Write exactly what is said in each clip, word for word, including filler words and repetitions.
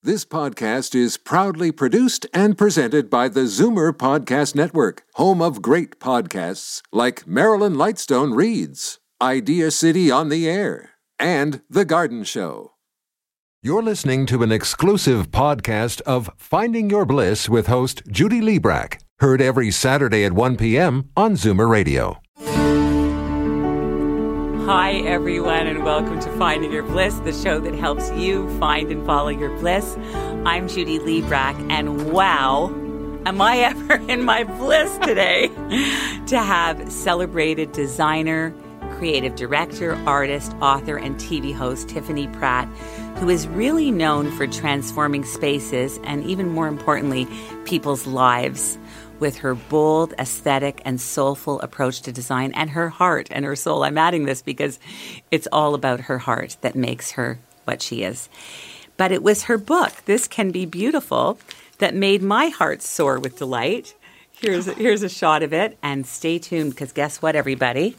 This podcast is proudly produced and presented by the Zoomer Podcast Network, home of great podcasts like Marilyn Lightstone Reads, Idea City on the Air, and The Garden Show. You're listening to an exclusive podcast of Finding Your Bliss with host Judy Liebrack, heard every Saturday at one p.m. on Zoomer Radio. Hi, everyone, and welcome to Finding Your Bliss, the show that helps you find and follow your bliss. I'm Judy Liebrack, and wow, am I ever in my bliss today to have celebrated designer, creative director, artist, author, and T V host Tiffany Pratt, who is really known for transforming spaces and, even more importantly, people's lives with her bold, aesthetic, and soulful approach to design, and her heart and her soul. I'm adding this because it's all about her heart that makes her what she is. But it was her book, This Can Be Beautiful, that made my heart soar with delight. Here's a, here's a shot of it, and stay tuned, because guess what, everybody?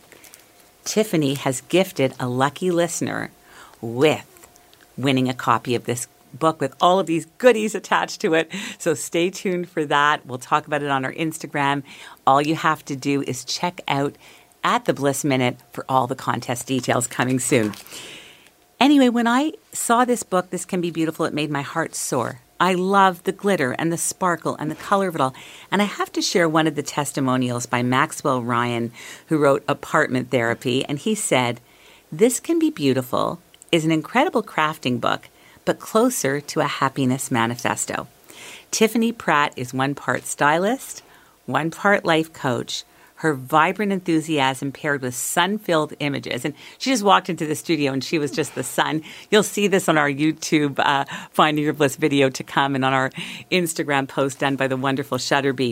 Tiffany has gifted a lucky listener with winning a copy of this book with all of these goodies attached to it. So stay tuned for that. We'll talk about it on our Instagram. All you have to do is check out at the Bliss Minute for all the contest details coming soon. Anyway, when I saw this book, This Can Be Beautiful, it made my heart soar. I love the glitter and the sparkle and the color of it all. And I have to share one of the testimonials by Maxwell Ryan, who wrote Apartment Therapy. And he said, "This Can Be Beautiful is an incredible crafting book, but closer to a happiness manifesto. Tiffany Pratt is one part stylist, one part life coach. Her vibrant enthusiasm paired with sun-filled images." And she just walked into the studio and she was just the sun. You'll see this on our YouTube uh, Finding Your Bliss video to come, and on our Instagram post done by the wonderful Shutterbee.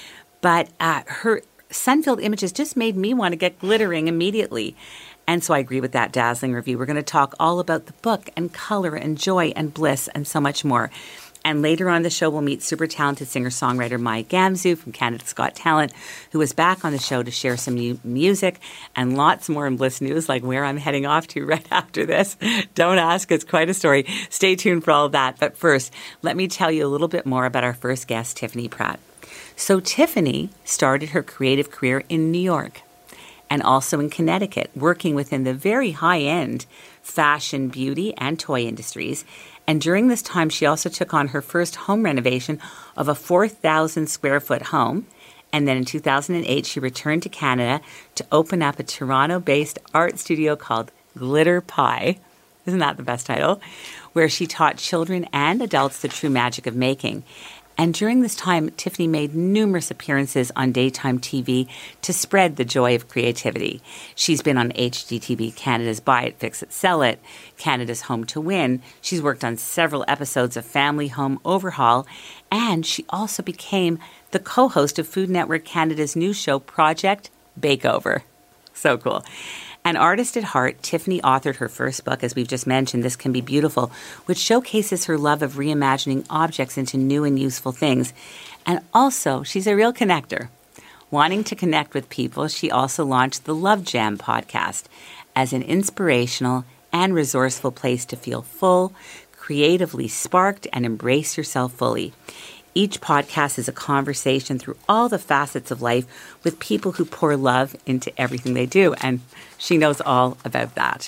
But uh, her sun-filled images just made me want to get glittering immediately. And so I agree with that dazzling review. We're going to talk all about the book and color and joy and bliss and so much more. And later on the show, we'll meet super talented singer-songwriter Maya Gamzu from Canada's Got Talent, who is back on the show to share some new music and lots more in Bliss news, like where I'm heading off to right after this. Don't ask, it's quite a story. Stay tuned for all of that. But first, let me tell you a little bit more about our first guest, Tiffany Pratt. So Tiffany started her creative career in New York and also in Connecticut, working within the very high-end fashion, beauty, and toy industries. And during this time, she also took on her first home renovation of a four thousand square foot home. And then in two thousand eight, she returned to Canada to open up a Toronto-based art studio called Glitter Pie. Isn't that the best title? Where she taught children and adults the true magic of making. And during this time, Tiffany made numerous appearances on daytime T V to spread the joy of creativity. She's been on H G T V Canada's Buy It, Fix It, Sell It, Canada's Home to Win. She's worked on several episodes of Family Home Overhaul, and she also became the co-host of Food Network Canada's new show, Project Bakeover. So cool. An artist at heart, Tiffany authored her first book, as we've just mentioned, This Can Be Beautiful, which showcases her love of reimagining objects into new and useful things. And also, she's a real connector. Wanting to connect with people, she also launched the Love Jam podcast as an inspirational and resourceful place to feel full, creatively sparked, and embrace yourself fully. Each podcast is a conversation through all the facets of life with people who pour love into everything they do. And she knows all about that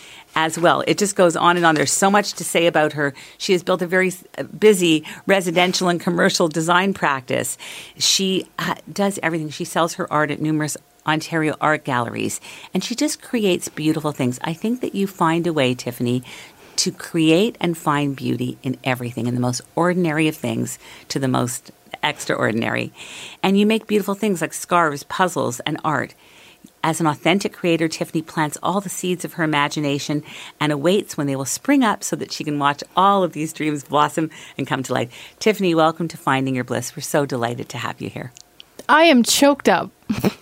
as well. It just goes on and on. There's so much to say about her. She has built a very busy residential and commercial design practice. She uh, does everything. She sells her art at numerous Ontario art galleries, and she just creates beautiful things. I think that you find a way, Tiffany, to create and find beauty in everything, in the most ordinary of things to the most extraordinary. And you make beautiful things like scarves, puzzles, and art. As an authentic creator, Tiffany plants all the seeds of her imagination and awaits when they will spring up so that she can watch all of these dreams blossom and come to life. Tiffany, welcome to Finding Your Bliss. We're so delighted to have you here. I am choked up.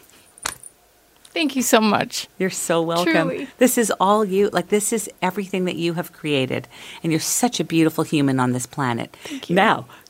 Thank you so much. You're so welcome. Truly. This is all you. Like, this is everything that you have created. And you're such a beautiful human on this planet. Thank you. Now,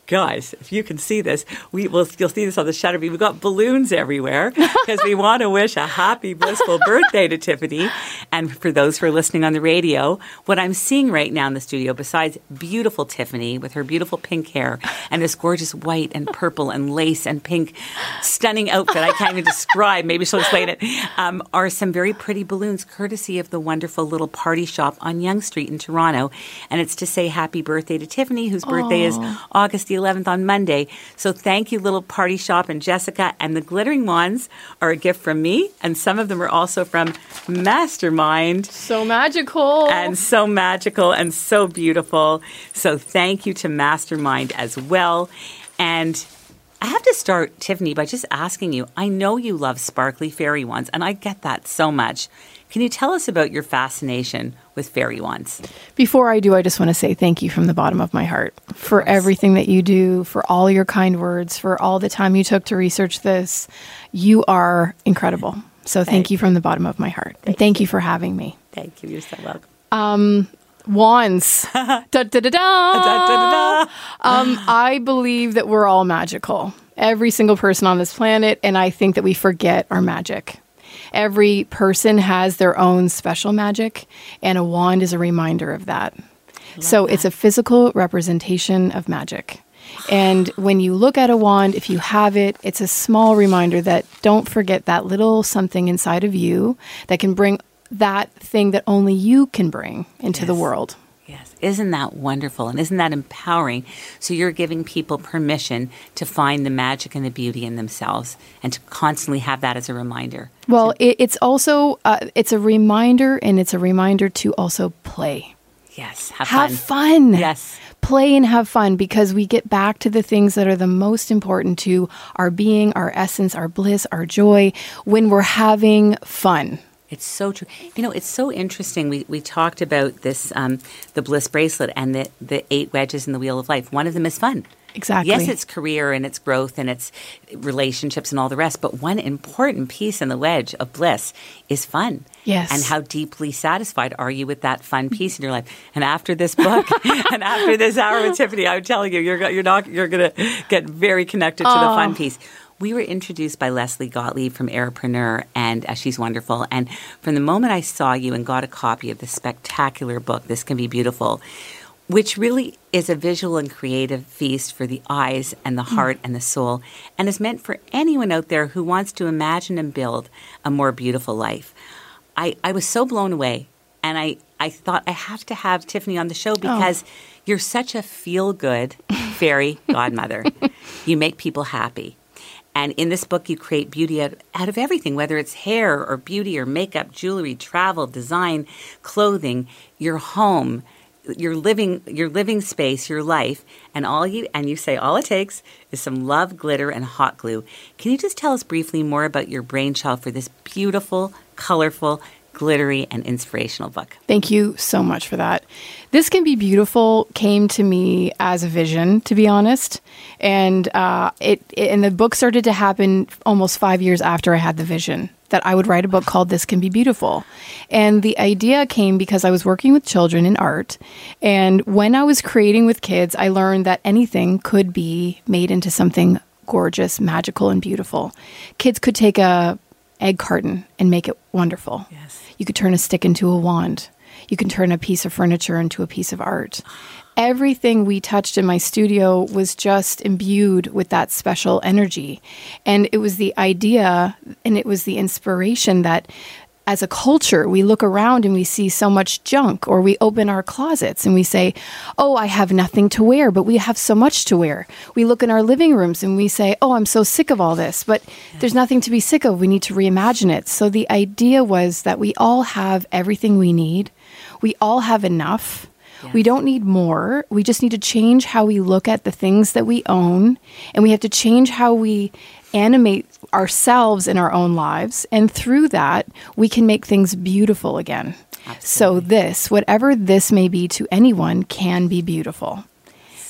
guys, if you can see this, we will. You'll see this on the shutter. We've got balloons everywhere because we want to wish a happy, blissful birthday to Tiffany. And for those who are listening on the radio, what I'm seeing right now in the studio, besides beautiful Tiffany with her beautiful pink hair and this gorgeous white and purple and lace and pink, stunning outfit I can't even describe. Maybe she'll explain it. Um, are some very pretty balloons, courtesy of the wonderful little party shop on Yonge Street in Toronto, and it's to say happy birthday to Tiffany, whose birthday Aww. is August the eleventh on Monday. So thank you, little party shop and Jessica. And the glittering wands are a gift from me, and some of them are also from Mastermind. So magical. And so magical and so beautiful. So thank you to Mastermind as well. And I have to start, Tiffany, by just asking you, I know you love sparkly fairy wands, and I get that so much. Can you tell us about your fascination with fairy wands? Before I do, I just want to say thank you from the bottom of my heart for everything that you do, for all your kind words, for all the time you took to research this. You are incredible. So thank, thank you from the bottom of my heart. Thank and thank you. you for having me. Thank you. You're so welcome. Um, wands. da, da, da, da. Da, da, da, da. Um, I believe that we're all magical. Every single person on this planet. And I think that we forget our magic. Every person has their own special magic, and a wand is a reminder of that. So that. It's a physical representation of magic. And when you look at a wand, if you have it, it's a small reminder that don't forget that little something inside of you that can bring that thing that only you can bring into yes. the world. Yes. Isn't that wonderful? And isn't that empowering? So you're giving people permission to find the magic and the beauty in themselves and to constantly have that as a reminder. Well, it, it's also, uh, it's a reminder, and it's a reminder to also play. Yes. Have, have fun. fun. Yes. Play and have fun, because we get back to the things that are the most important to our being, our essence, our bliss, our joy, when we're having fun. It's so true. You know, it's so interesting. We we talked about this, um, the Bliss bracelet and the, the eight wedges in the Wheel of Life. One of them is fun. Exactly. Yes, it's career and it's growth and it's relationships and all the rest. But one important piece in the wedge of bliss is fun. Yes. And how deeply satisfied are you with that fun piece in your life? And after this book and after this hour with Tiffany, I'm telling you, you're you're not you're going to get very connected to oh. the fun piece. We were introduced by Leslie Gottlieb from Airpreneur, and uh, she's wonderful. And from the moment I saw you and got a copy of this spectacular book, This Can Be Beautiful, which really is a visual and creative feast for the eyes and the heart mm. and the soul, and is meant for anyone out there who wants to imagine and build a more beautiful life. I, I was so blown away, and I, I thought I have to have Tiffany on the show because oh. you're such a feel-good fairy godmother. You make people happy. And in this book, you create beauty out, out of everything, whether it's hair or beauty or makeup, jewelry, travel, design, clothing, your home, your living your living space, your life. And all you and you say all it takes is some love, glitter, and hot glue. Can you just tell us briefly more about your brainchild for this beautiful, colorful, glittery, and inspirational book? Thank you so much for that. This Can Be Beautiful came to me as a vision, to be honest. And uh, it, it and the book started to happen almost five years after I had the vision that I would write a book called This Can Be Beautiful. And the idea came because I was working with children in art. And when I was creating with kids, I learned that anything could be made into something gorgeous, magical, and beautiful. Kids could take a egg carton and make it wonderful. Yes. You could turn a stick into a wand. You can turn a piece of furniture into a piece of art. Everything we touched in my studio was just imbued with that special energy. And it was the idea and it was the inspiration that as a culture, we look around and we see so much junk, or we open our closets and we say, oh, I have nothing to wear, but we have so much to wear. We look in our living rooms and we say, oh, I'm so sick of all this, but yeah. there's nothing to be sick of. We need to reimagine it. So the idea was that we all have everything we need. We all have enough. Yes. We don't need more. We just need to change how we look at the things that we own, and we have to change how we animate ourselves in our own lives. And through that, we can make things beautiful again. Absolutely. So this, whatever this may be to anyone, can be beautiful.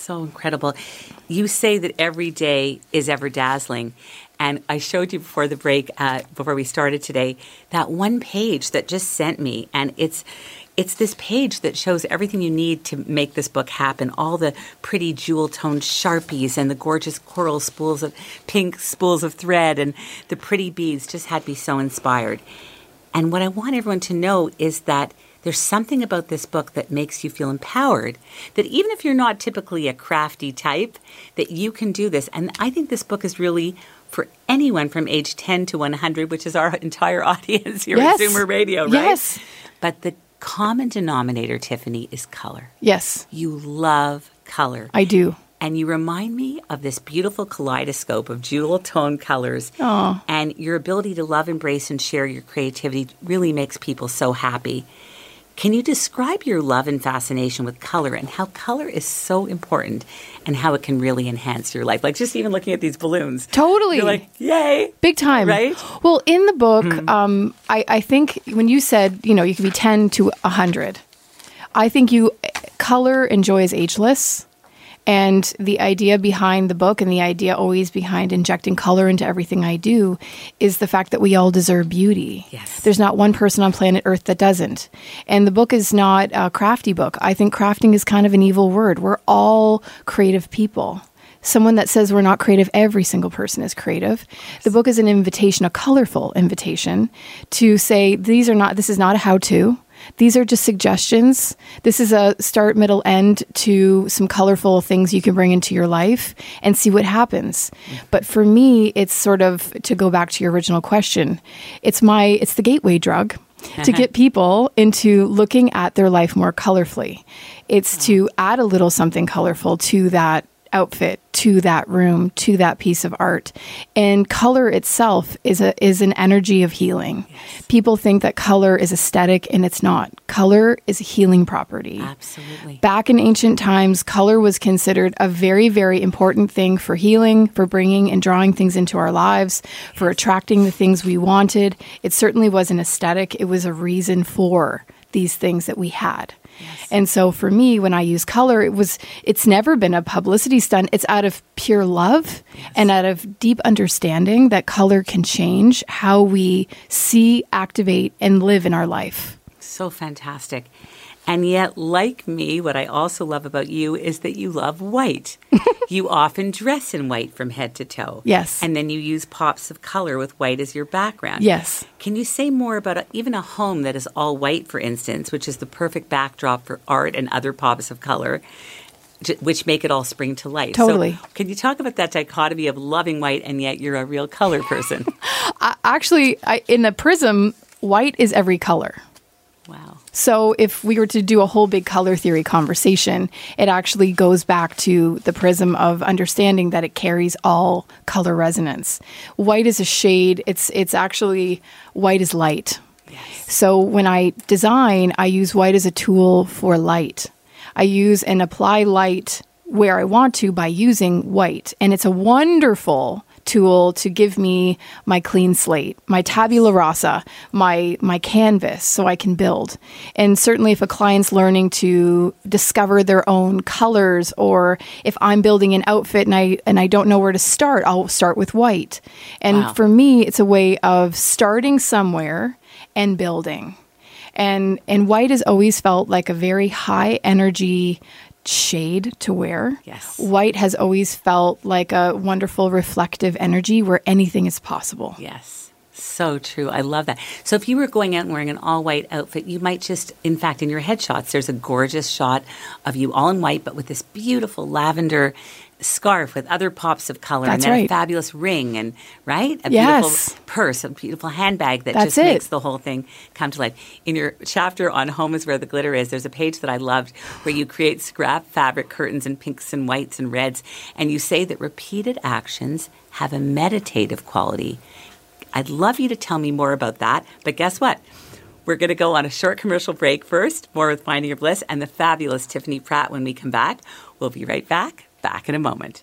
so incredible. You say that every day is ever dazzling. And I showed you before the break, uh, before we started today, that one page that just sent me. And it's it's this page that shows everything you need to make this book happen. All the pretty jewel-toned Sharpies and the gorgeous coral spools of pink spools of thread and the pretty beads just had me so inspired. And what I want everyone to know is that there's something about this book that makes you feel empowered, that even if you're not typically a crafty type, that you can do this. And I think this book is really for anyone from age ten to one hundred, which is our entire audience here yes. at Zoomer Radio, right? Yes. But the common denominator, Tiffany, is color. Yes. You love color. I do. And you remind me of this beautiful kaleidoscope of jewel-toned colors. Oh. And your ability to love, embrace, and share your creativity really makes people so happy. Can you describe your love and fascination with color and how color is so important and how it can really enhance your life? Like just even looking at these balloons. Totally. You're like, yay. Big time. Right? Well, in the book, mm-hmm. um, I, I think when you said, you know, you could be ten to one hundred, I think you, color and joy is ageless. And the idea behind the book and the idea always behind injecting color into everything I do is the fact that we all deserve beauty. Yes. There's not one person on planet Earth that doesn't. And the book is not a crafty book. I think crafting is kind of an evil word. We're all creative people. Someone that says we're not creative, every single person is creative. The book is an invitation, a colorful invitation to say, these are not, this is not a how-to. These are just suggestions. This is a start, middle, end to some colorful things you can bring into your life and see what happens. Mm-hmm. But for me, it's sort of, to go back to your original question, it's my, it's the gateway drug to get people into looking at their life more colorfully. It's wow. to add a little something colorful to that outfit, to that room, to that piece of art. And color itself is a is an energy of healing. Yes. People think that color is aesthetic, and it's not. Color is a healing property. Absolutely. Back in ancient times, color was considered a very, very important thing for healing, for bringing and drawing things into our lives, for attracting the things we wanted. It certainly wasn't aesthetic. It was a reason for these things that we had. Yes. And so for me, when I use color, it was, it's never been a publicity stunt. It's out of pure love yes. and out of deep understanding that color can change how we see, activate, and live in our life. So fantastic. And yet, like me, what I also love about you is that you love white. You often dress in white from head to toe. Yes. And then you use pops of color with white as your background. Yes. Can you say more about a, even a home that is all white, for instance, which is the perfect backdrop for art and other pops of color, which make it all spring to life? Totally. So can you talk about that dichotomy of loving white and yet you're a real color person? uh, actually, I, in the Prism, white is every color. Wow. So if we were to do a whole big color theory conversation, it actually goes back to the prism of understanding that it carries all color resonance. White is a shade. It's it's actually, white is light. Yes. So when I design, I use white as a tool for light. I use and apply light where I want to by using white. And it's a wonderful tool to give me my clean slate, my tabula rasa, my my canvas, so I can build. And certainly if a client's learning to discover their own colors, or if I'm building an outfit and I and I don't know where to start, I'll start with white. And wow. for me, it's a way of starting somewhere and building. And and white has always felt like a very high energy shade to wear. Yes. White has always felt like a wonderful reflective energy where anything is possible. Yes. So true. I love that. So if you were going out and wearing an all-white outfit, you might just, in fact, in your headshots, there's a gorgeous shot of you all in white, but with this beautiful lavender scarf with other pops of color. That's and then right. a fabulous ring and, right? A yes. beautiful purse, a beautiful handbag that That's just it. makes the whole thing come to life. In your chapter on Home is Where the Glitter Is, there's a page that I loved where you create scrap fabric curtains in pinks and whites and reds, and you say that repeated actions have a meditative quality. I'd love you to tell me more about that, but guess what? We're going to go on a short commercial break first, more with Finding Your Bliss and the fabulous Tiffany Pratt when we come back. We'll be right back. Back in a moment.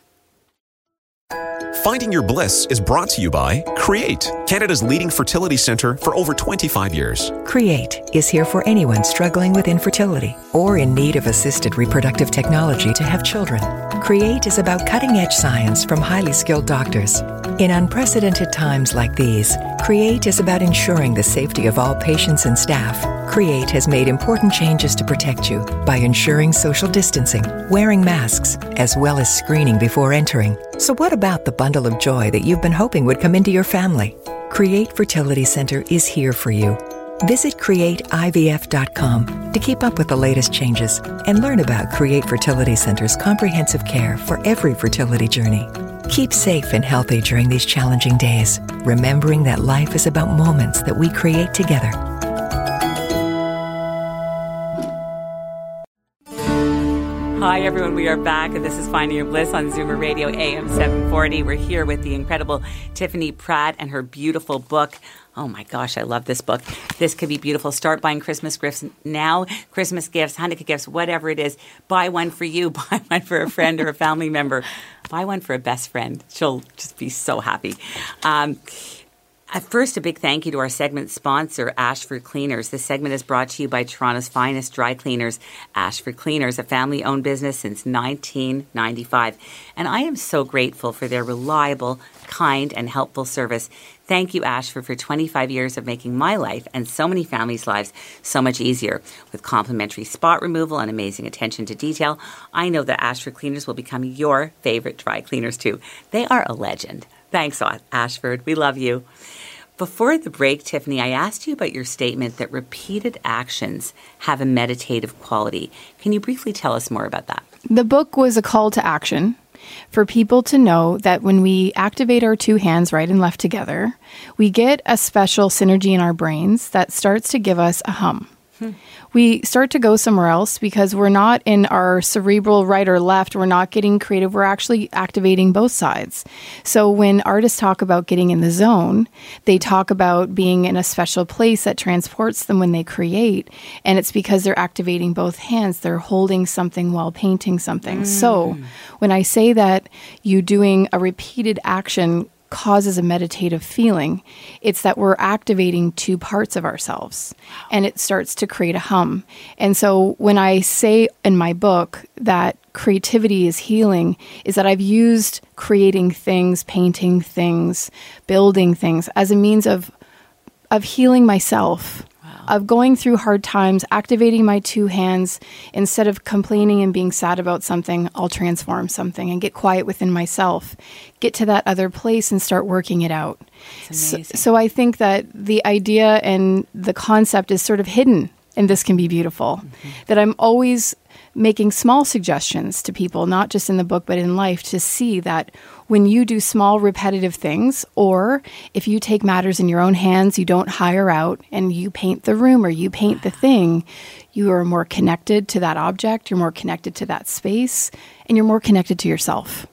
Finding Your Bliss is brought to you by Create, Canada's leading fertility centre for over twenty-five years. Create is here for anyone struggling with infertility or in need of assisted reproductive technology to have children. Create is about cutting-edge science from highly skilled doctors. In unprecedented times like these, Create is about ensuring the safety of all patients and staff. Create has made important changes to protect you by ensuring social distancing, wearing masks, as well as screening before entering. So what about the bundle of joy that you've been hoping would come into your family? Create Fertility Center is here for you. Visit create I V F dot com to keep up with the latest changes and learn about Create Fertility Center's comprehensive care for every fertility journey. Keep safe and healthy during these challenging days, remembering that life is about moments that we create together. Hi, everyone. We are back, and this is Finding Your Bliss on Zoomer Radio A M seven forty. We're here with the incredible Tiffany Pratt and her beautiful book. Oh, my gosh, I love this book. This could be beautiful. Start buying Christmas gifts now. Christmas gifts, Hanukkah gifts, whatever it is. Buy one for you. Buy one for a friend or a family member. Buy one for a best friend. She'll just be so happy. Um At first, a big thank you to our segment sponsor, Ashford Cleaners. This segment is brought to you by Toronto's finest dry cleaners, Ashford Cleaners, a family-owned business since nineteen ninety-five. And I am so grateful for their reliable, kind, and helpful service. Thank you, Ashford, for twenty-five years of making my life and so many families' lives so much easier. With complimentary spot removal and amazing attention to detail, I know that Ashford Cleaners will become your favorite dry cleaners, too. They are a legend. Thanks, Ashford. We love you. Before the break, Tiffany, I asked you about your statement that repeated actions have a meditative quality. Can you briefly tell us more about that? The book was a call to action for people to know that when we activate our two hands right and left together, we get a special synergy in our brains that starts to give us a hum. Hmm. We start to go somewhere else because we're not in our cerebral right or left. We're not getting creative. We're actually activating both sides. So when artists talk about getting in the zone, they talk about being in a special place that transports them when they create. And it's because they're activating both hands. They're holding something while painting something. Mm. So when I say that you doing a repeated action causes a meditative feeling, it's that we're activating two parts of ourselves and it starts to create a hum. And so when I say in my book that creativity is healing, is that I've used creating things, painting things, building things as a means of of healing myself, wow. of going through hard times, activating my two hands. Instead of complaining and being sad about something, I'll transform something and get quiet within myself, get to that other place and start working it out. So, so I think that the idea and the concept is sort of hidden, and this can be beautiful, mm-hmm. that I'm always making small suggestions to people, not just in the book, but in life, to see that when you do small repetitive things, or if you take matters in your own hands, you don't hire out and you paint the room or you paint the thing, you are more connected to that object, you're more connected to that space, and you're more connected to yourself.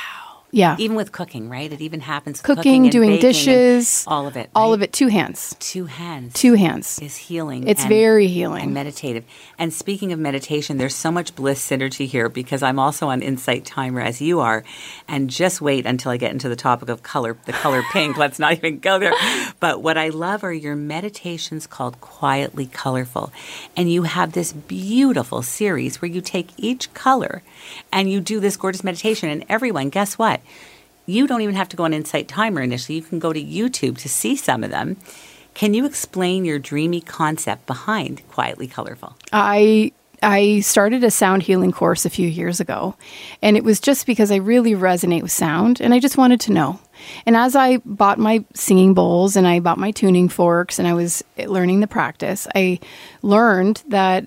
Yeah. Even with cooking, right? It even happens cooking, cooking and doing baking dishes, all of it. All right? of it, two hands. Two hands. Two hands. Is healing. It's and, very healing. And meditative. And speaking of meditation, there's so much bliss synergy here because I'm also on Insight Timer as you are. And just wait until I get into the topic of color, the color pink. Let's not even go there. But what I love are your meditations called Quietly Colorful. And you have this beautiful series where you take each color and you do this gorgeous meditation. And everyone, guess what? You don't even have to go on Insight Timer initially. You can go to YouTube to see some of them. Can you explain your dreamy concept behind Quietly Colorful? I I started a sound healing course a few years ago, and it was just because I really resonate with sound, and I just wanted to know. And as I bought my singing bowls and I bought my tuning forks and I was learning the practice, I learned that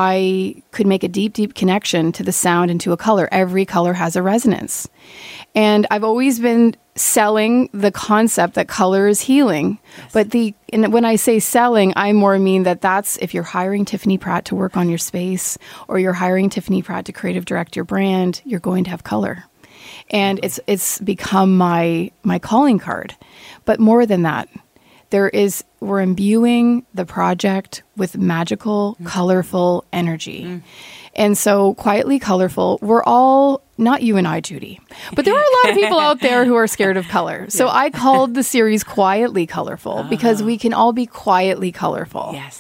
I could make a deep, deep connection to the sound and to a color. Every color has a resonance. And I've always been selling the concept that color is healing. Yes. But the and when I say selling, I more mean that that's if you're hiring Tiffany Pratt to work on your space or you're hiring Tiffany Pratt to creative direct your brand, you're going to have color. And it's it's become my my calling card. But more than that, there is, we're imbuing the project with magical, mm. colorful energy. Mm. And so Quietly Colorful, we're all, not you and I, Judy, but there are a lot of people out there who are scared of color. So yeah. I called the series Quietly Colorful oh. because we can all be quietly colorful. Yes.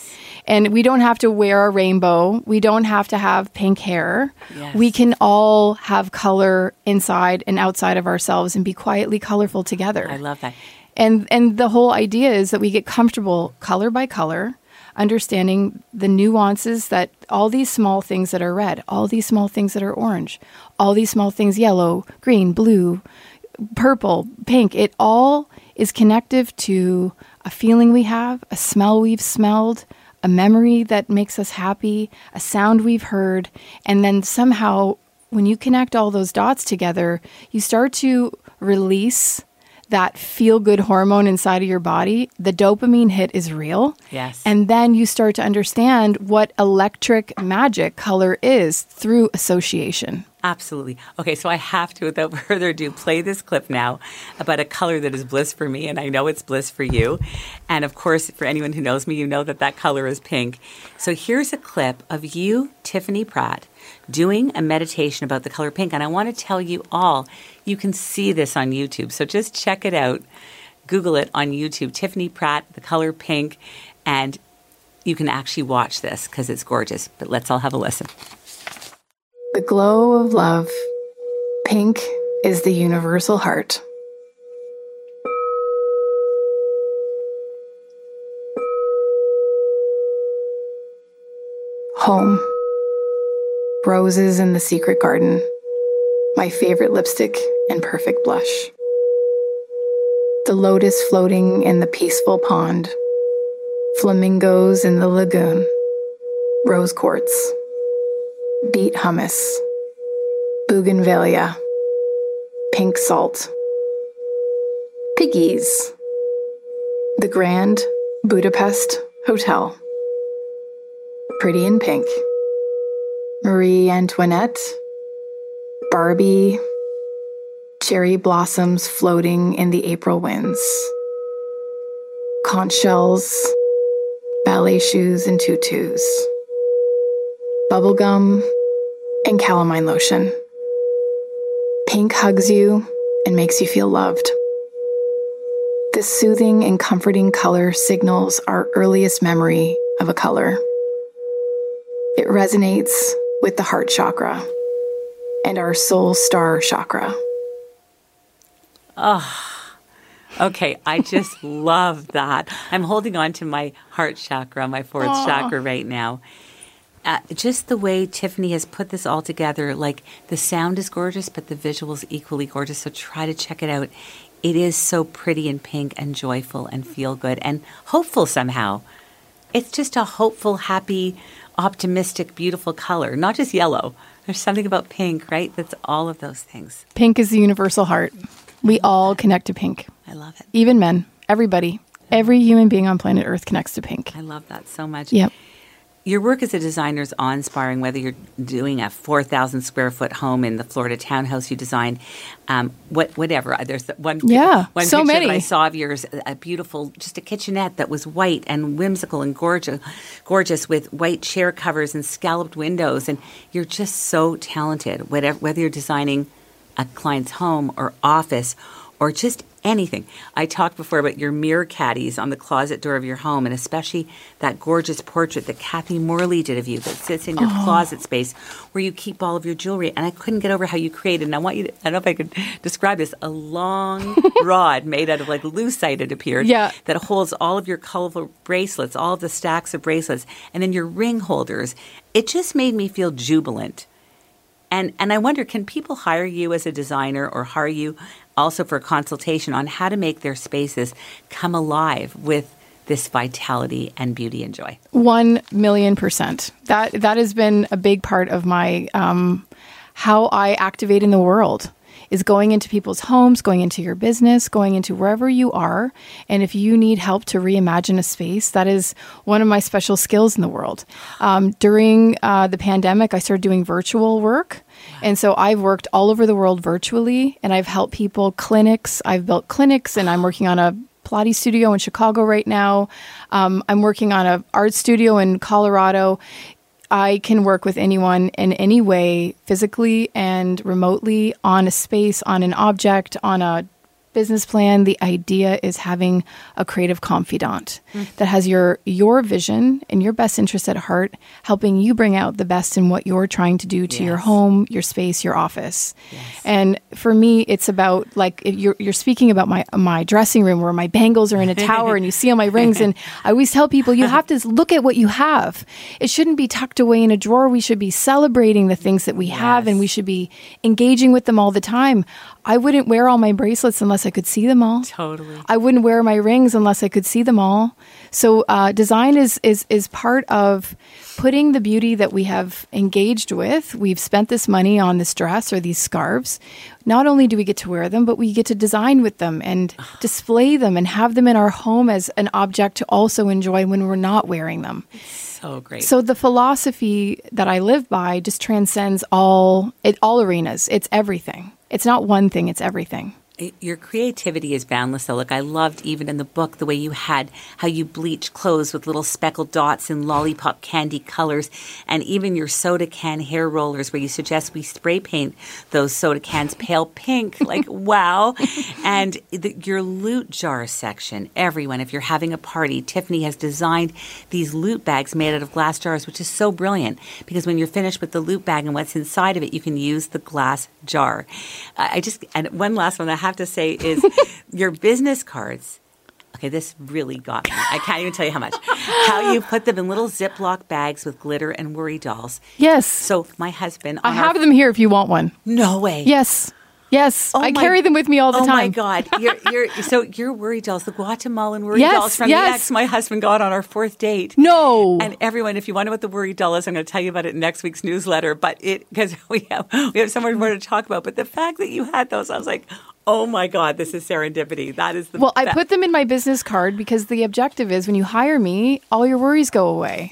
And we don't have to wear a rainbow. We don't have to have pink hair. Yes. We can all have color inside and outside of ourselves and be quietly colorful together. I love that. And and the whole idea is that we get comfortable color by color, understanding the nuances that all these small things that are red, all these small things that are orange, all these small things yellow, green, blue, purple, pink, it all is connective to a feeling we have, a smell we've smelled, a memory that makes us happy, a sound we've heard, and then somehow when you connect all those dots together, you start to release that feel-good hormone inside of your body. The dopamine hit is real. Yes. And then you start to understand what electric magic color is through association. Absolutely. Okay, so I have to, without further ado, play this clip now about a color that is bliss for me, and I know it's bliss for you. And of course, for anyone who knows me, you know that that color is pink. So here's a clip of you, Tiffany Pratt, doing a meditation about the color pink. And I want to tell you all, you can see this on YouTube. So just check it out. Google it on YouTube, Tiffany Pratt, the color pink, and you can actually watch this because it's gorgeous. But let's all have a listen. The glow of love. Pink is the universal heart. Home. Roses in the secret garden. My favorite lipstick and perfect blush. The lotus floating in the peaceful pond. Flamingos in the lagoon. Rose quartz. Beet hummus, bougainvillea, pink salt, piggies, the Grand Budapest Hotel, Pretty in Pink, Marie Antoinette, Barbie, cherry blossoms floating in the April winds, conch shells, ballet shoes and tutus, bubblegum, and calamine lotion. Pink hugs you and makes you feel loved. This soothing and comforting color signals our earliest memory of a color. It resonates with the heart chakra and our soul star chakra. Oh, okay. I just love that. I'm holding on to my heart chakra, my fourth Aww. chakra right now. Uh, just the way Tiffany has put this all together, like the sound is gorgeous, but the visual is equally gorgeous. So try to check it out. It is so pretty and pink and joyful and feel good and hopeful somehow. It's just a hopeful, happy, optimistic, beautiful color, not just yellow. There's something about pink, right? That's all of those things. Pink is the universal heart. We all connect to pink. I love it. Even men, everybody, every human being on planet Earth connects to pink. I love that so much. Yep. Your work as a designer is awe-inspiring, whether you're doing a four thousand square foot home in the Florida townhouse you designed, um, what, whatever. There's one, yeah, one so picture many. that I saw of yours, a beautiful, just a kitchenette that was white and whimsical and gorgeous, gorgeous with white chair covers and scalloped windows. And you're just so talented, whatever, whether you're designing a client's home or office or just anything. I talked before about your mirror caddies on the closet door of your home, and especially that gorgeous portrait that Kathy Morley did of you that sits in your oh. closet space where you keep all of your jewelry. And I couldn't get over how you created, and I want you to, I don't know if I could describe this, a long rod made out of like lucite, it appeared, yeah. that holds all of your colorful bracelets, all of the stacks of bracelets, and then your ring holders. It just made me feel jubilant. And and I wonder, can people hire you as a designer or hire you also for a consultation on how to make their spaces come alive with this vitality and beauty and joy? One million percent. That that has been a big part of my um, how I activate in the world. Is going into people's homes, going into your business, going into wherever you are. And if you need help to reimagine a space, that is one of my special skills in the world. Um, during uh, the pandemic, I started doing virtual work. Wow. And so I've worked all over the world virtually, and I've helped people, clinics. I've built clinics, and I'm working on a Pilates studio in Chicago right now. Um, I'm working on an art studio in Colorado. I can work with anyone in any way, physically and remotely, on a space, on an object, on a business plan, the idea is having a creative confidant mm. that has your your vision and your best interest at heart, helping you bring out the best in what you're trying to do to yes. your home, your space, your office. Yes. And for me, it's about like if you're you're speaking about my my dressing room where my bangles are in a tower and you see all my rings. And I always tell people you have to look at what you have. It shouldn't be tucked away in a drawer. We should be celebrating the things that we yes. have, and we should be engaging with them all the time. I wouldn't wear all my bracelets unless I could see them all. Totally. I wouldn't wear my rings unless I could see them all. So uh, design is, is is part of putting the beauty that we have engaged with. We've spent this money on this dress or these scarves. Not only do we get to wear them, but we get to design with them and display them and have them in our home as an object to also enjoy when we're not wearing them. So great. So the philosophy that I live by just transcends all it, all arenas. It's everything. It's not one thing, it's everything. Your creativity is boundless, though. Look, I loved even in the book the way you had how you bleach clothes with little speckled dots and lollipop candy colors, and even your soda can hair rollers where you suggest we spray paint those soda cans pale pink. Like, wow. And the, your loot jar section, everyone, if you're having a party, Tiffany has designed these loot bags made out of glass jars, which is so brilliant because when you're finished with the loot bag and what's inside of it, you can use the glass jar. I just, and one last one I have to say is your business cards. Okay, this really got me. I can't even tell you how much. How you put them in little Ziploc bags with glitter and worry dolls. Yes. So my husband... I have our, them here if you want one. No way. Yes. Yes. Oh I my, carry them with me all the oh time. Oh my God. You're, you're, so your worry dolls, the Guatemalan worry yes, dolls from yes. the ex my husband got on our fourth date. No. And everyone, if you want to know what the worry doll is, I'm going to tell you about it in next week's newsletter. But it, because we have, we have so much more to talk about. But the fact that you had those, I was like... Oh my God, this is serendipity. That is the Well, best. I put them in my business card because the objective is when you hire me, all your worries go away.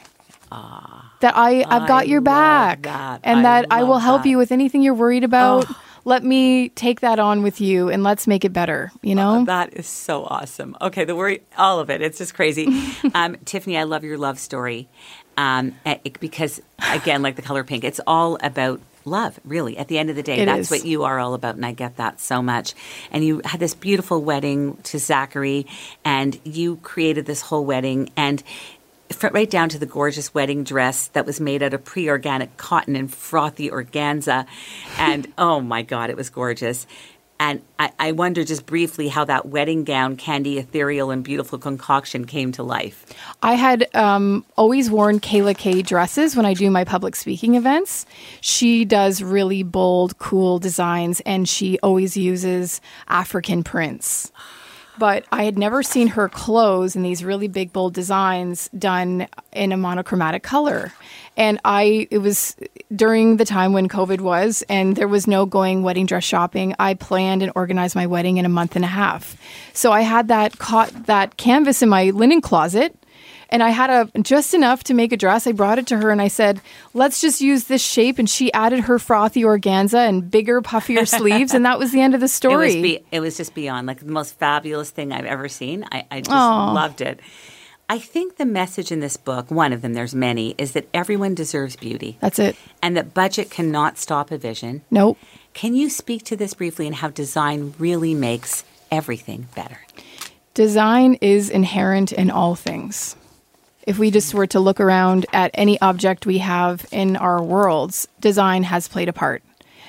Ah, that I, I've got I your back. That. And I that I will help that. you with anything you're worried about. Oh. Let me take that on with you and let's make it better, you know? Oh, that is so awesome. Okay, the worry, all of it. It's just crazy. um, Tiffany, I love your love story um, it, because, again, like the color pink, it's all about love, really. At the end of the day, it that's is. what you are all about, and I get that so much. And you had this beautiful wedding to Zachary, and you created this whole wedding, and right down to the gorgeous wedding dress that was made out of pre-organic cotton and frothy organza. And, oh, my God, it was gorgeous. And I, I wonder just briefly how that wedding gown, candy, ethereal, and beautiful concoction came to life. I had um, always worn Kayla Kay dresses when I do my public speaking events. She does really bold, cool designs, and she always uses African prints. But I had never seen her clothes in these really big, bold designs done in a monochromatic color. And I, it was during the time when COVID was, and there was no going wedding dress shopping. I planned and organized my wedding in a month and a half. So I had that caught that canvas in my linen closet, and I had a just enough to make a dress. I brought it to her and I said, let's just use this shape. And she added her frothy organza and bigger, puffier sleeves. And that was the end of the story. It was, be, it was just beyond, like the most fabulous thing I've ever seen. I, I just Aww. loved it. I think the message in this book, one of them, there's many, is that everyone deserves beauty. That's it. And that budget cannot stop a vision. Nope. Can you speak to this briefly and how design really makes everything better? Design is inherent in all things. If we just were to look around at any object we have in our worlds, design has played a part.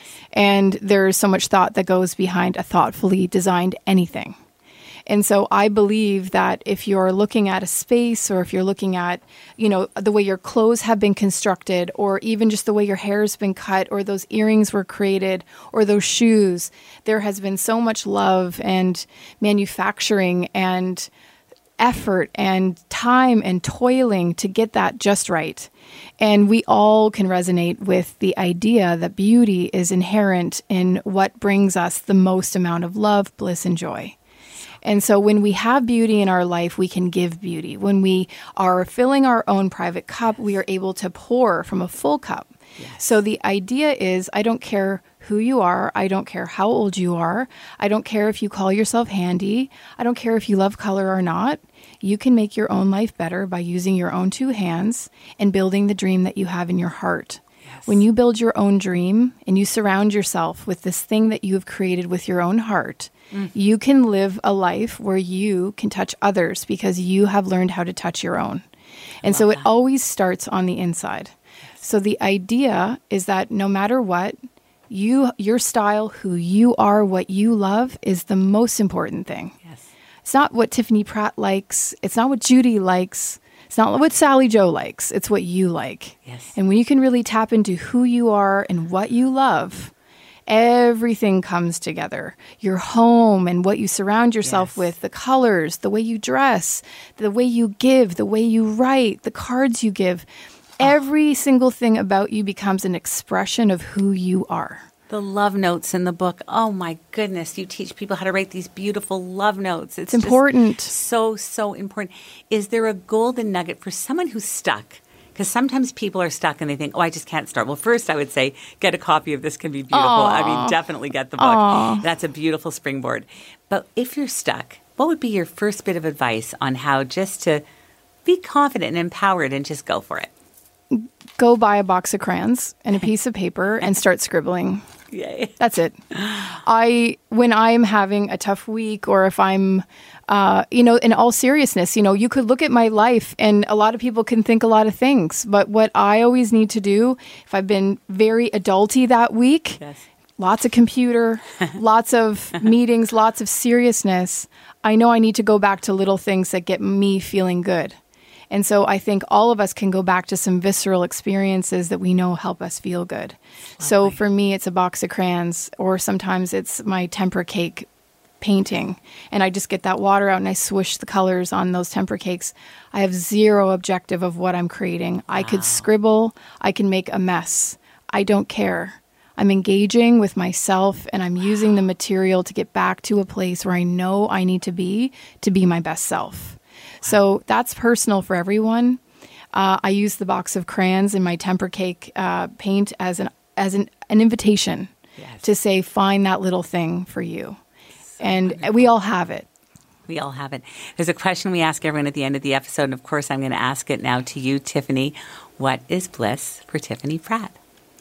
And there's so much thought that goes behind a thoughtfully designed anything. And so I believe that if you're looking at a space, or if you're looking at, you know, the way your clothes have been constructed, or even just the way your hair has been cut, or those earrings were created, or those shoes, there has been so much love and manufacturing and effort and time and toiling to get that just right. And we all can resonate with the idea that beauty is inherent in what brings us the most amount of love, bliss, and joy. And so when we have beauty in our life, we can give beauty. When we are filling our own private cup, we are able to pour from a full cup. Yes. So the idea is, I don't care who you are. I don't care how old you are. I don't care if you call yourself handy. I don't care if you love color or not. You can make your own life better by using your own two hands and building the dream that you have in your heart. When you build your own dream and you surround yourself with this thing that you have created with your own heart, mm. you can live a life where you can touch others because you have learned how to touch your own. And so it always starts on the inside. So the idea is that no matter what, you, your style, who you are, what you love is the most important thing. Yes. It's not what Tiffany Pratt likes. It's not what Judy likes. It's not what Sally Joe likes. It's what you like. Yes. And when you can really tap into who you are and what you love, everything comes together. Your home and what you surround yourself yes. with, the colors, the way you dress, the way you give, the way you write, the cards you give. Every single thing about you becomes an expression of who you are. The love notes in the book. Oh, my goodness. You teach people how to write these beautiful love notes. It's, it's important. So, so important. Is there a golden nugget for someone who's stuck? Because sometimes people are stuck and they think, oh, I just can't start. Well, first I would say, get a copy of This Can Be Beautiful. Aww. I mean, definitely get the book. Aww. That's a beautiful springboard. But if you're stuck, what would be your first bit of advice on how just to be confident and empowered and just go for it? Go buy a box of crayons and a piece of paper and start scribbling. Yay. That's it. I, when I'm having a tough week or if I'm, uh, you know, in all seriousness, you know, you could look at my life and a lot of people can think a lot of things. But what I always need to do, if I've been very adulty that week, yes. lots of computer, lots of meetings, lots of seriousness, I know I need to go back to little things that get me feeling good. And so I think all of us can go back to some visceral experiences that we know help us feel good. Lovely. So for me, it's a box of crayons, or sometimes it's my tempera cake painting. And I just get that water out and I swish the colors on those tempera cakes. I have zero objective of what I'm creating. Wow. I could scribble. I can make a mess. I don't care. I'm engaging with myself and I'm wow. using the material to get back to a place where I know I need to be to be my best self. So that's personal for everyone. Uh, I use the box of crayons in my tempera cake uh, paint as an as an, an invitation yes. to say, find that little thing for you. So and wonderful. We all have it. We all have it. There's a question we ask everyone at the end of the episode, and of course I'm going to ask it now to you, Tiffany. What is bliss for Tiffany Pratt?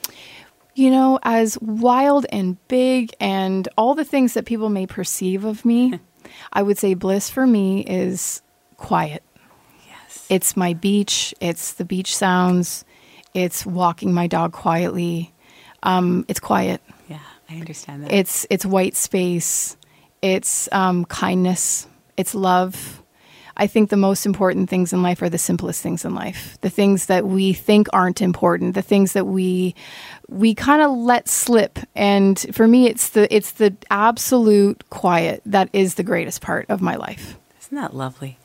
You know, as wild and big and all the things that people may perceive of me, I would say bliss for me is quiet. Yes. It's my beach. It's the beach sounds. It's walking my dog quietly. Um, it's quiet. Yeah, I understand that. It's it's white space. It's um, kindness. It's love. I think the most important things in life are the simplest things in life. The things that we think aren't important. The things that we we kind of let slip. And for me, it's the it's the absolute quiet that is the greatest part of my life. Isn't that lovely?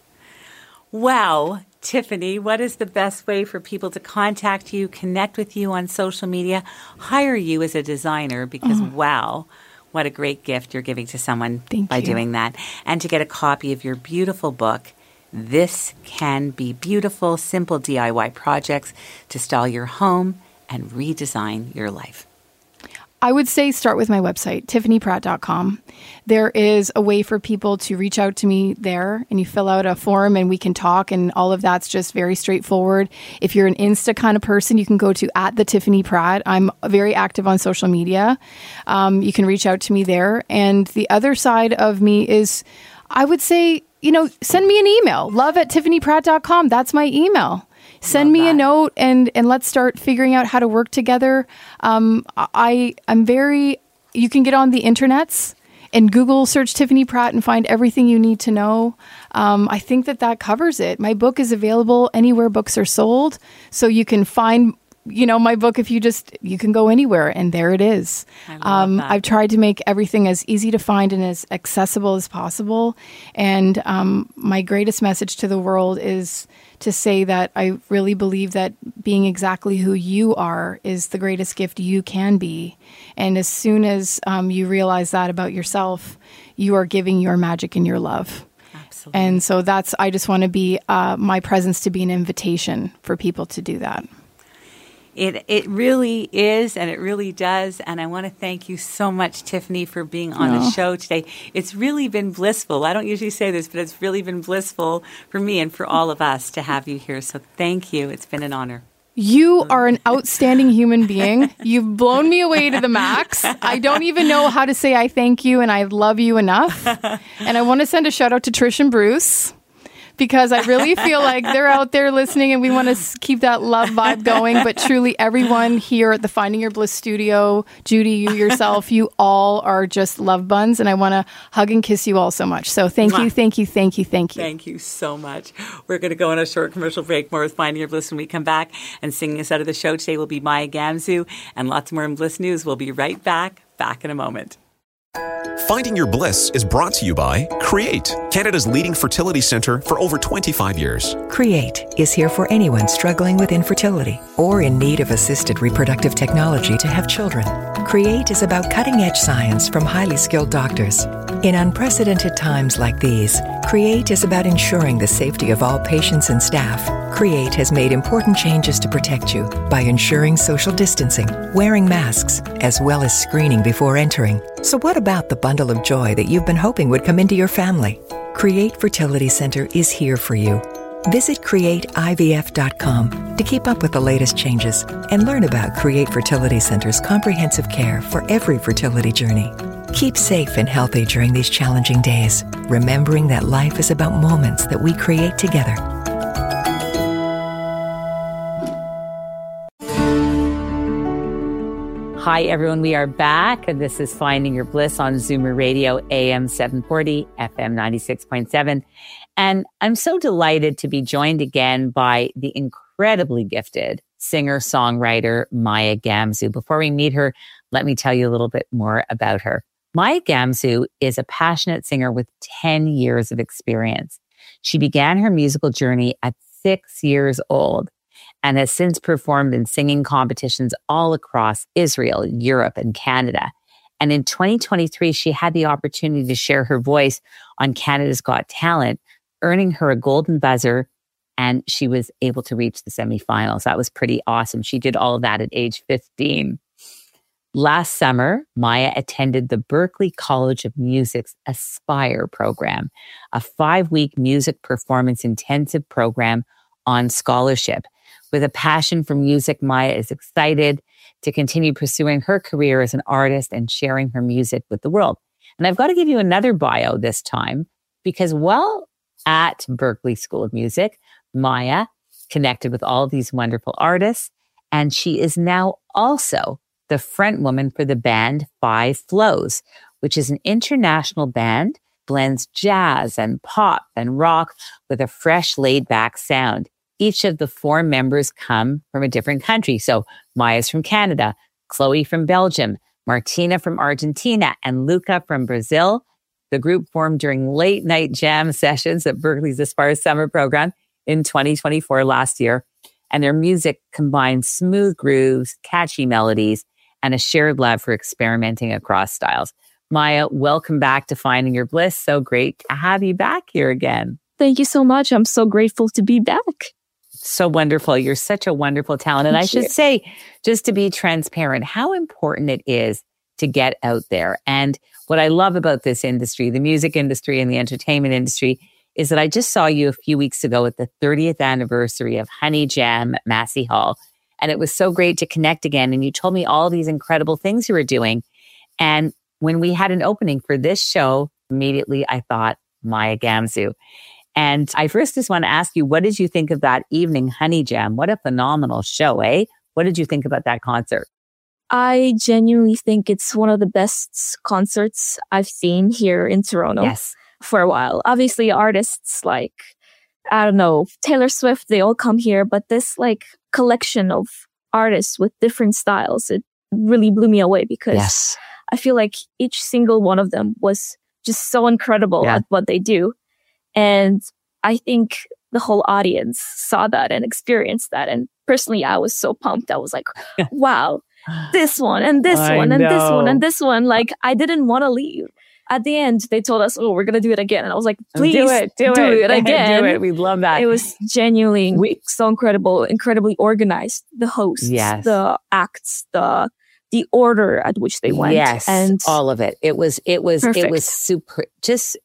Wow, Tiffany, what is the best way for people to contact you, connect with you on social media, hire you as a designer? Because, oh. wow, what a great gift you're giving to someone Thank by you. doing that. And to get a copy of your beautiful book, This Can Be Beautiful, Simple D I Y Projects to Style Your Home and Redesign Your Life. I would say start with my website, tiffany pratt dot com. There is a way for people to reach out to me there, and you fill out a form and we can talk, and all of that's just very straightforward. If you're an Insta kind of person, you can go to at the Tiffany Pratt. I'm very active on social media. Um, you can reach out to me there. And the other side of me is, I would say, you know, send me an email, love at tiffany pratt dot com. That's my email. Send Love me that. a note and, and let's start figuring out how to work together. Um, I, I'm very, you can get on the internets and Google search Tiffany Pratt and find everything you need to know. Um, I think that that covers it. My book is available anywhere books are sold. So you can find, you know, my book if you just, you can go anywhere and there it is. I love um, that. I've tried to make everything as easy to find and as accessible as possible. And um, my greatest message to the world is to say that I really believe that being exactly who you are is the greatest gift you can be. And as soon as um, you realize that about yourself, you are giving your magic and your love. Absolutely. And so that's, I just want to be, uh, my presence to be an invitation for people to do that. It it really is, and it really does. And I want to thank you so much, Tiffany, for being on No. the show today. It's really been blissful. I don't usually say this, but it's really been blissful for me and for all of us to have you here. So thank you. It's been an honor. You are an outstanding human being. You've blown me away to the max. I don't even know how to say I thank you and I love you enough. And I want to send a shout out to Trish and Bruce, because I really feel like they're out there listening and we want to keep that love vibe going. But truly, everyone here at the Finding Your Bliss studio, Judy, you yourself, you all are just love buns. And I want to hug and kiss you all so much. So thank you, thank you, thank you, thank you. Thank you so much. We're going to go on a short commercial break. More with Finding Your Bliss when we come back. And singing us out of the show today will be Maya Gamzu. And lots more in Bliss News. We'll be right back. Back in a moment. Finding Your Bliss is brought to you by Create, Canada's leading fertility centre for over twenty-five years. Create is here for anyone struggling with infertility or in need of assisted reproductive technology to have children. Create is about cutting-edge science from highly skilled doctors. In unprecedented times like these, Create is about ensuring the safety of all patients and staff. Create has made important changes to protect you by ensuring social distancing, wearing masks, as well as screening before entering. So what about the bundle of joy that you've been hoping would come into your family? Create Fertility Center is here for you. Visit create I V F dot com to keep up with the latest changes and learn about Create Fertility Center's comprehensive care for every fertility journey. Keep safe and healthy during these challenging days, remembering that life is about moments that we create together. Hi, everyone. We are back, and this is Finding Your Bliss on Zoomer Radio, A M seven forty, F M ninety-six point seven. And I'm so delighted to be joined again by the incredibly gifted singer-songwriter Maya Gamzu. Before we meet her, let me tell you a little bit more about her. Maya Gamzu is a passionate singer with ten years of experience. She began her musical journey at six years old and has since performed in singing competitions all across Israel, Europe, and Canada. And in twenty twenty-three, she had the opportunity to share her voice on Canada's Got Talent, earning her a golden buzzer, and she was able to reach the semifinals. That was pretty awesome. She did all of that at age fifteen. Last summer, Maya attended the Berklee College of Music's Aspire program, a five-week music performance intensive program on scholarship. With a passion for music, Maya is excited to continue pursuing her career as an artist and sharing her music with the world. And I've got to give you another bio this time, because while at Berklee School of Music, Maya connected with all of these wonderful artists, and she is now also the front woman for the band Five Flows, which is an international band, blends jazz and pop and rock with a fresh, laid-back sound. Each of the four members come from a different country. So Maya's from Canada, Chloe from Belgium, Martina from Argentina, and Luca from Brazil. The group formed during late night jam sessions at Berklee's Aspire Summer Program in twenty twenty-four last year. And their music combines smooth grooves, catchy melodies, and a shared love for experimenting across styles. Maya, welcome back to Finding Your Bliss. So great to have you back here again. Thank you so much. I'm so grateful to be back. So wonderful. You're such a wonderful talent. And Thank I should you. say, just to be transparent, how important it is to get out there. And what I love about this industry, the music industry and the entertainment industry, is that I just saw you a few weeks ago at the thirtieth anniversary of Honey Jam at Massey Hall. And it was so great to connect again. And you told me all these incredible things you were doing. And when we had an opening for this show, immediately I thought, Maya Gamzu. And I first just want to ask you, what did you think of that evening, Honey Jam? What a phenomenal show, eh? What did you think about that concert? I genuinely think it's one of the best concerts I've seen here in Toronto yes. for a while. Obviously, artists like, I don't know, Taylor Swift, they all come here. But this like collection of artists with different styles, it really blew me away because yes. I feel like each single one of them was just so incredible yeah. at what they do. And I think the whole audience saw that and experienced that. And personally, I was so pumped. I was like, wow, this one and this I one and know. this one and this one. Like, I didn't want to leave. At the end, they told us, oh, we're going to do it again. And I was like, please do it, do, do it. it again. do it. We love that. It was genuinely we, so incredible, incredibly organized. The hosts, yes. the acts, the the order at which they went. Yes, and all of it. It was, it was, perfect. it was super, just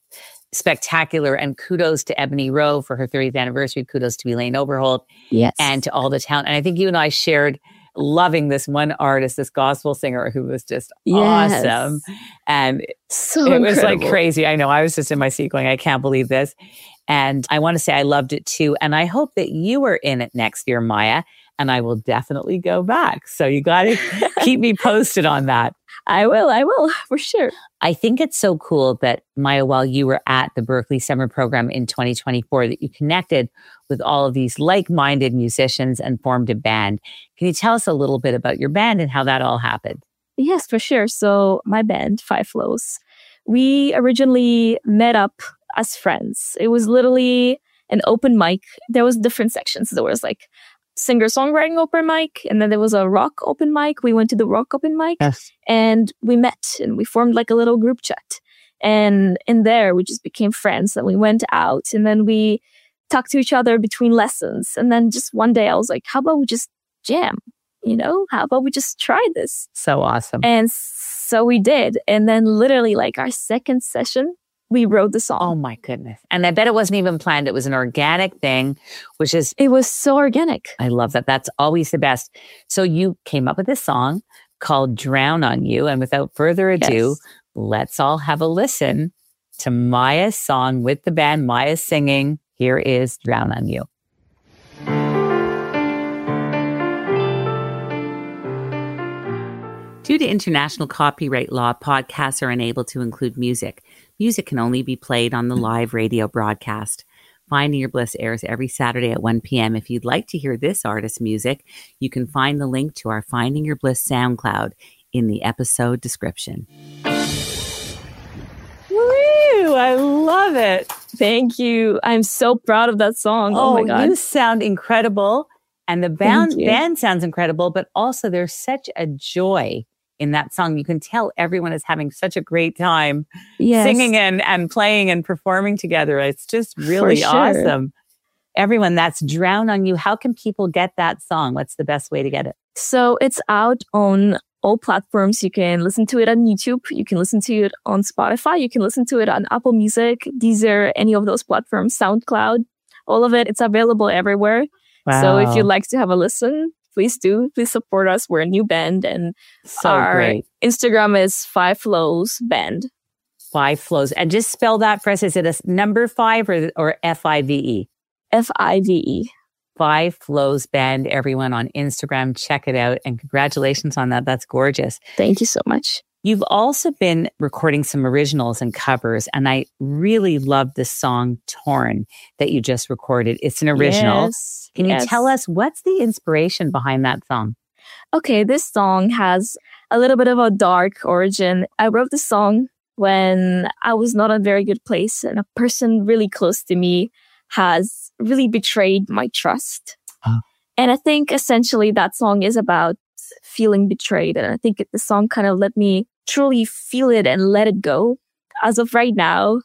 spectacular. And kudos to Ebony Rowe for her thirtieth anniversary. Kudos to Elaine Overholt. Yes. And to all the talent. And I think you and I shared loving this one artist, this gospel singer who was just yes. awesome. And so it incredible. was like crazy. I know. I was just in my seat going, I can't believe this. And I want to say I loved it too. And I hope that you are in it next year, Maya. And I will definitely go back. So you got to keep me posted on that. I will. I will, for sure. I think it's so cool that, Maya, while you were at the Berklee Summer Program in twenty twenty-four, that you connected with all of these like-minded musicians and formed a band. Can you tell us a little bit about your band and how that all happened? Yes, for sure. So my band, Five Flows, we originally met up as friends. It was literally an open mic. There was different sections. There was like singer-songwriting open mic, and then there was a rock open mic. We went to the rock open mic, yes. and we met, and we formed like a little group chat. And in there, we just became friends, and we went out, and then we talked to each other between lessons. And then just one day, I was like, how about we just jam? You know, how about we just try this? So awesome. And so we did. And then literally like our second session, we wrote the song. Oh my goodness. And I bet it wasn't even planned. It was an organic thing, which is... It was so organic. I love that. That's always the best. So you came up with this song called Drown on You. And without further ado, yes. let's all have a listen to Maya's song with the band. Maya's singing. Here is Drown on You. Due to international copyright law, podcasts are unable to include music. Music can only be played on the live radio broadcast. Finding Your Bliss airs every Saturday at one p.m. If you'd like to hear this artist's music, you can find the link to our Finding Your Bliss SoundCloud in the episode description. Woo! I love it. Thank you. I'm so proud of that song. Oh, oh my God. You sound incredible. And the band, band sounds incredible, but also there's such a joy in that song. You can tell everyone is having such a great time yes. singing and, and playing and performing together. It's just really sure. awesome. Everyone, that's Drown on You. How can people get that song? What's the best way to get it? So it's out on all platforms. You can listen to it on YouTube. You can listen to it on Spotify. You can listen to it on Apple Music, Deezer, any of those platforms, SoundCloud, all of it. It's available everywhere. Wow. So if you'd like to have a listen, please do. Please support us. We're a new band, and so our great. Instagram is Five Flows Band. Five Flows. And just spell that for us. Is it a number five or, or F I V E? F I V E. Five Flows Band, everyone on Instagram. Check it out. And congratulations on that. That's gorgeous. Thank you so much. You've also been recording some originals and covers, and I really love this song, Torn, that you just recorded. It's an original. Yes, Can you yes. tell us what's the inspiration behind that song? Okay, this song has a little bit of a dark origin. I wrote this song when I was not in a very good place, and a person really close to me has really betrayed my trust. Oh. And I think essentially that song is about feeling betrayed. And I think the song kind of let me truly feel it and let it go. As of right now,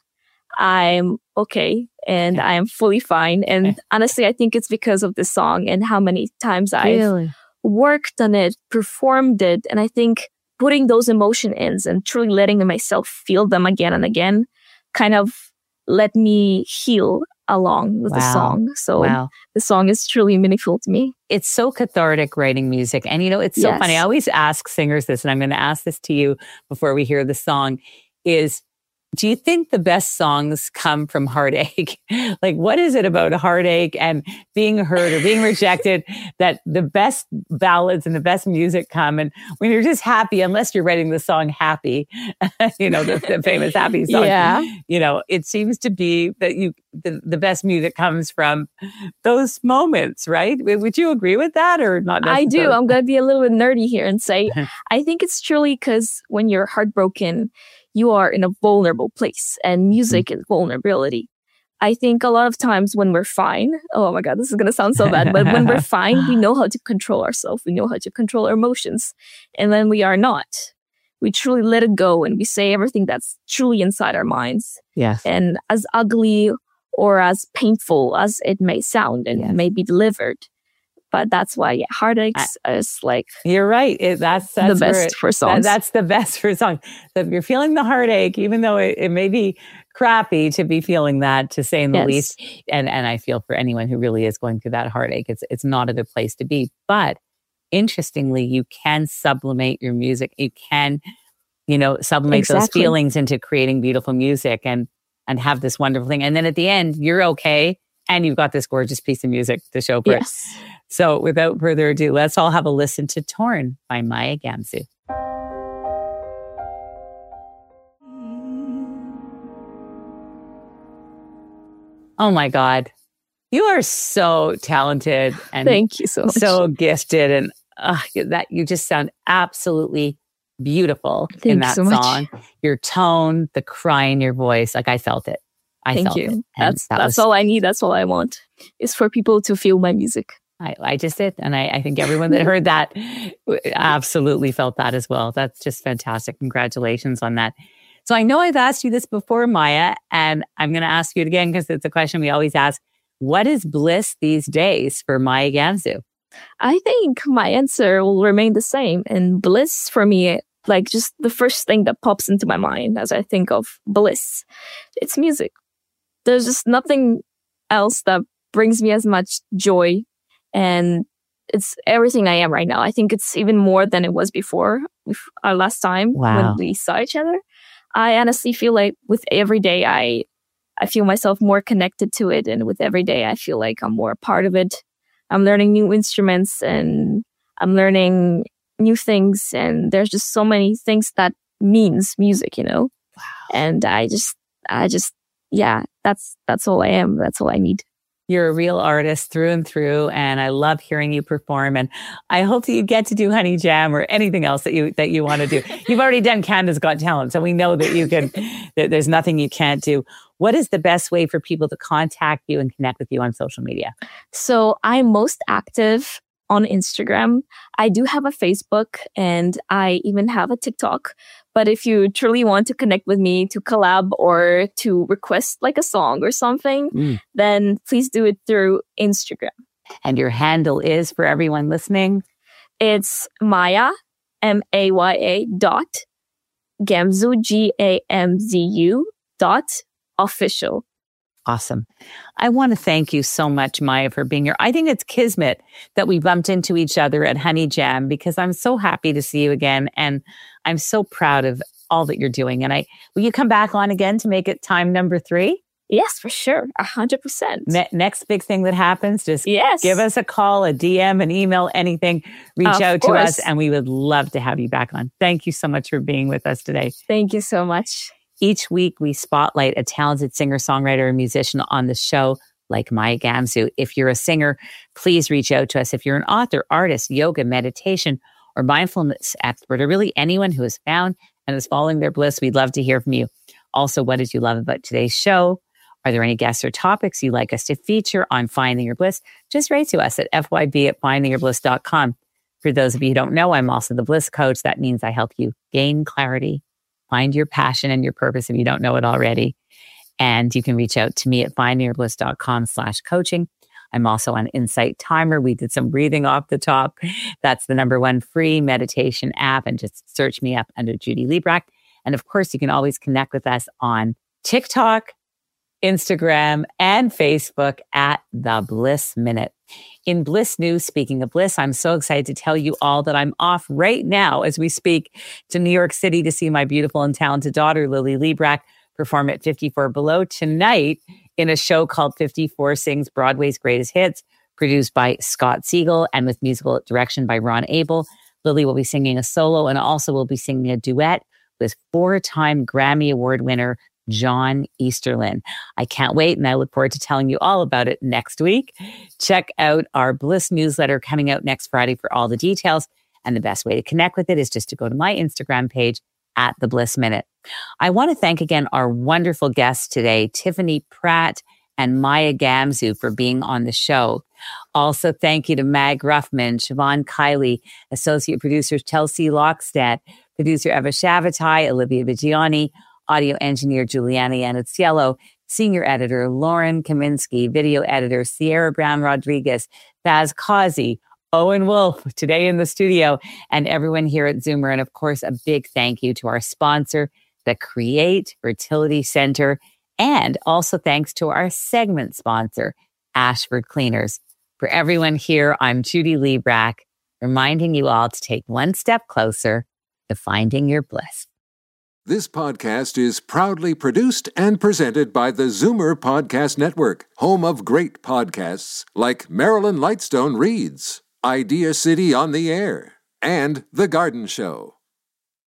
I'm okay and I am fully fine. And honestly, I think it's because of this song and how many times I've really? worked on it, performed it. And I think putting those emotion ins and truly letting myself feel them again and again kind of let me heal along with wow. the song. So wow. the song is truly meaningful to me. It's so cathartic writing music. And you know, it's so yes. funny. I always ask singers this, and I'm going to ask this to you before we hear the song, is do you think the best songs come from heartache? Like, what is it about heartache and being hurt or being rejected that the best ballads and the best music come? And when you're just happy, unless you're writing the song Happy, you know, the, the famous Happy song, yeah. you know, it seems to be that you, the, the best music comes from those moments, right? Would you agree with that or not necessarily? I do. I'm going to be a little bit nerdy here and say, I think it's truly because when you're heartbroken, you are in a vulnerable place, and music mm-hmm. is vulnerability. I think a lot of times when we're fine, oh my God, this is going to sound so bad, but when we're fine, we know how to control ourselves. We know how to control our emotions. And when we are not, we truly let it go and we say everything that's truly inside our minds. Yes. And as ugly or as painful as it may sound and yes. may be delivered, But that's why yeah, Heartaches I, is like you're right. It, that's, that's the best it, for songs. That, that's the best for songs. So if you're feeling the heartache, even though it, it may be crappy to be feeling that, to say in the yes. least, and and I feel for anyone who really is going through that heartache, it's it's not a good place to be. But interestingly, you can sublimate your music. You can, you know, sublimate exactly. those feelings into creating beautiful music and and have this wonderful thing. And then at the end, you're okay, and you've got this gorgeous piece of music to show for yes. it. So without further ado, let's all have a listen to Torn by Maya Gamzu. Oh my God. You are so talented and thank you so much. So gifted, and uh, that you just sound absolutely beautiful Thank in that so song. Much. Your tone, the cry in your voice, like I felt it. I Thank felt you. it. That's that that's was, all I need. That's all I want is for people to feel my music. I, I just did. And I, I think everyone that heard that absolutely felt that as well. That's just fantastic. Congratulations on that. So I know I've asked you this before, Maya, and I'm going to ask you it again because it's a question we always ask. What is bliss these days for Maya Gamzu? I think my answer will remain the same. And bliss for me, like just the first thing that pops into my mind as I think of bliss, it's music. There's just nothing else that brings me as much joy. And it's everything I am right now. I think it's even more than it was before with our last time wow. when we saw each other. I honestly feel like with every day, I I feel myself more connected to it. And with every day, I feel like I'm more a part of it. I'm learning new instruments and I'm learning new things. And there's just so many things that means music, you know? Wow. And I just, I just, yeah, that's that's all I am. That's all I need. You're a real artist through and through, and I love hearing you perform. And I hope that you get to do Honey Jam or anything else that you that you want to do. You've already done Canada's Got Talent, so we know that you can. That there's nothing you can't do. What is the best way for people to contact you and connect with you on social media? So I'm most active on Instagram. I do have a Facebook, and I even have a TikTok. But if you truly want to connect with me to collab or to request like a song or something, mm. then please do it through Instagram. And your handle is, for everyone listening? It's Maya, M A Y A dot Gamzu, G A M Z U dot official. Awesome. I want to thank you so much, Maya, for being here. I think it's kismet that we bumped into each other at Honey Jam because I'm so happy to see you again. And I'm so proud of all that you're doing. And I, will you come back on again to make it time number three? Yes, for sure. A hundred percent. Ne- next big thing that happens, just yes. give us a call, a D M, an email, anything, reach of out course. to us. And we would love to have you back on. Thank you so much for being with us today. Thank you so much. Each week, we spotlight a talented singer, songwriter, or musician on the show, like Maya Gamzu. If you're a singer, please reach out to us. If you're an author, artist, yoga, meditation, or mindfulness expert, or really anyone who has found and is following their bliss, we'd love to hear from you. Also, what did you love about today's show? Are there any guests or topics you'd like us to feature on Finding Your Bliss? Just write to us at f y b at finding your bliss dot com. For those of you who don't know, I'm also the Bliss Coach. That means I help you gain clarity, find your passion and your purpose if you don't know it already. And you can reach out to me at finding your bliss dot com slash coaching. I'm also on Insight Timer. We did some breathing off the top. That's the number one free meditation app. And just search me up under Judy Librach. And of course, you can always connect with us on TikTok, Instagram, and Facebook at The Bliss Minute. In Bliss News, speaking of bliss, I'm so excited to tell you all that I'm off right now as we speak to New York City to see my beautiful and talented daughter, Lily Librach, perform at fifty-four Below tonight in a show called fifty-four Sings Broadway's Greatest Hits, produced by Scott Siegel and with musical direction by Ron Abel. Lily will be singing a solo and also will be singing a duet with four-time Grammy Award winner John Easterlin. I can't wait, and I look forward to telling you all about it next week. Check out our Bliss newsletter coming out next Friday for all the details. And the best way to connect with it is just to go to my Instagram page at The Bliss Minute. I want to thank again our wonderful guests today, Tiffany Pratt and Maya Gamzu, for being on the show. Also, thank you to Mag Ruffman, Siobhan Kiley, Associate Producers Chelsea Lockstead, Producer Eva Shavatai, Olivia Vigiani, Audio Engineer Giuliani Aniziello, senior editor Lauren Kaminsky, video editor Sierra Brown Rodriguez, Baz Causey, Owen Wolf, today in the studio, and everyone here at Zoomer. And of course, a big thank you to our sponsor, the Create Fertility Center, and also thanks to our segment sponsor, Ashford Cleaners. For everyone here, I'm Judy Librach, reminding you all to take one step closer to finding your bliss. This podcast is proudly produced and presented by the Zoomer Podcast Network, home of great podcasts like Marilyn Lightstone Reads, Idea City on the Air, and The Garden Show.